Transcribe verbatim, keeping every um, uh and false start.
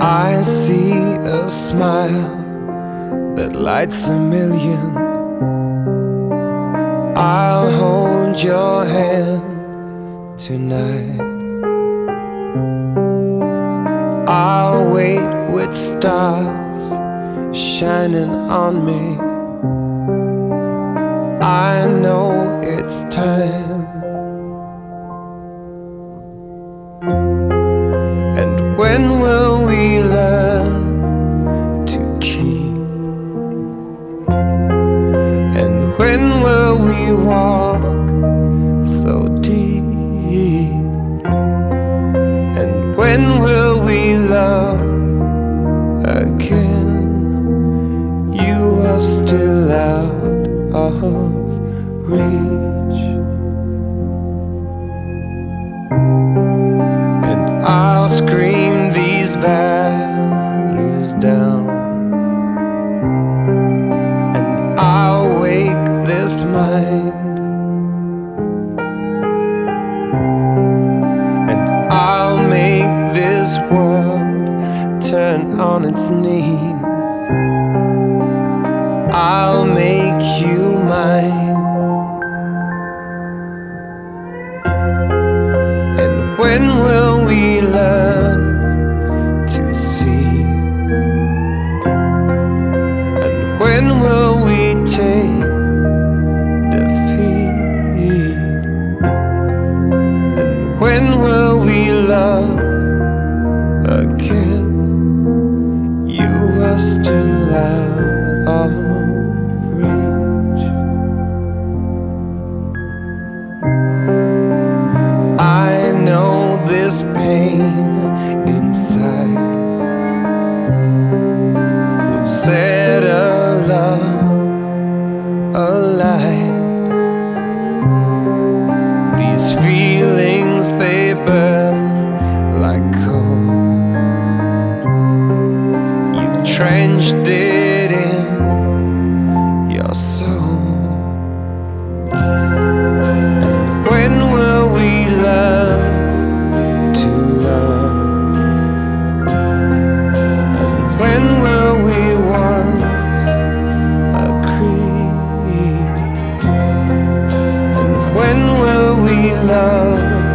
I see a smile that lights a million. I'll hold your hand tonight. I'll wait with stars shining on me. I know it's time. And when will we learn to keep? And when will we walk so deep? And when will we love again? You are still out of reach, and I'll scream these valleys down, and I'll wake this mind, and I'll make this world turn on its knees. I'll make you mine. And when will we learn to see? And when will we take defeat? And when will we love again? You are still out of reach. I know this pain inside will set a love alight. These feelings, they burn like coal. You've trenched it in your soul. And when will we learn to love? And when will we once agree? And when will we love